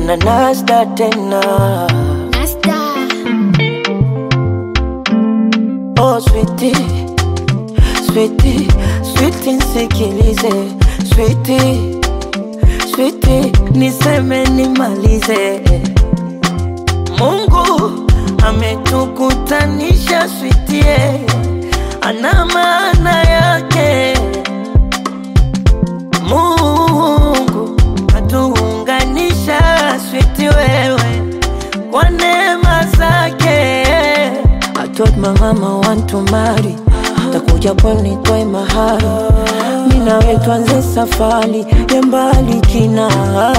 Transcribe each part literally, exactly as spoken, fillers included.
na Nasda tena. Nasda. Oh sweetie, sweetie, sweetie nisikilize. Sweetie, sweetie, niseme nimalize. Mungu ametukutanisha sweetie, ana maana yake. Mungu atuunganisha sweetie wewe kwa neema zake. I told my mama want to marry, takuja pwani toe mahari, mina we tuanze safari ya mbali kina.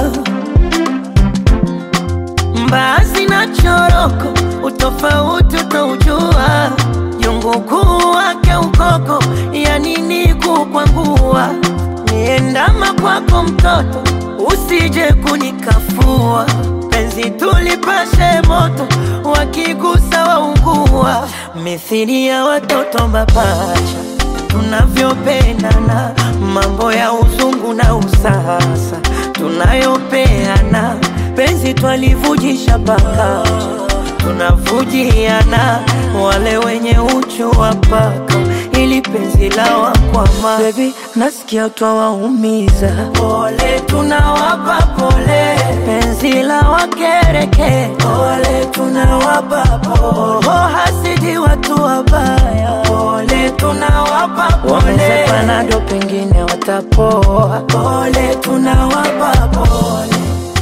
Mbaazi na choroko, utofauti utaujua. Jungu kuu wake ukoko, ya nini kukwangua. Niendama kwako mtoto, usije kunikafua. Penzi tulipashe moto, wakigusa waungua. Mithili ya watoto mapacha, tunavyopendana. Mambo ya uzungu na usasa, tunayopeana. Penzi twalivujisha pakacha, tunavujiana. Wale wenye uchu wa paka, ili penzi la wakwama. Baby, nasikia twawaumiza, pole tunawapa pole. Penzi la wakereke, pole tunawapa pole. Oh hasidi watu wabaya, pole tunawapa pole. Wameze panado pengine watapoa, pole tunawapa pole.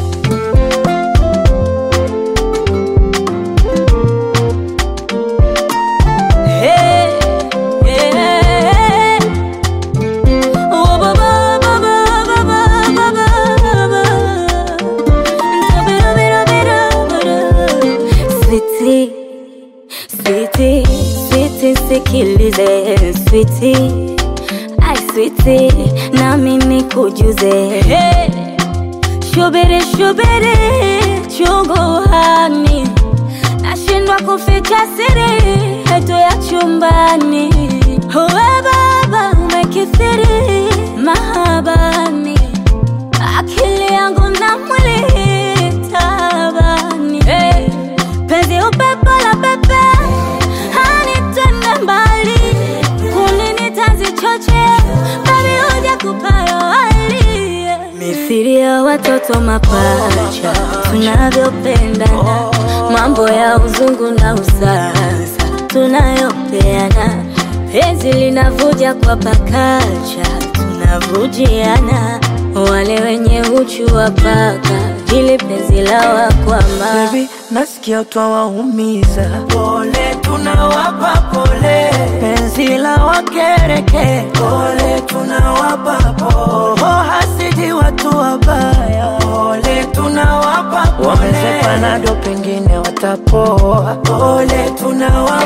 Sweetie, sweetie, sikilize. Sweetie, ay sweetie, na mimi kujuze. Hey, shubiri shubiri, chungu hani, nashindwa kuficha siri yetu ya chumbani. Uwe baba umekithiri mahabani, akili yangu na mwili tabani. Hey, penzi upepo la pepe, hanitende mbali. Kulini tazi choche, babi uja kupayo wali. Mithili ya watoto mapacha, tunavyopendana. Mambo ya uzungu na usasa, tunayopeana. Penzi linavuja kwa pakacha, tunavujiana. Wale wenye uchu wa paka, ili penzi la wakwama. Baby, nasikia twawaumiza, pole tunawapa pole. Penzi la wakereke, pole tunawapa pole. Oh hasidi watu wabaya, pole tunawapa pole. Wameze panado pengine watapoa, pole tunawapa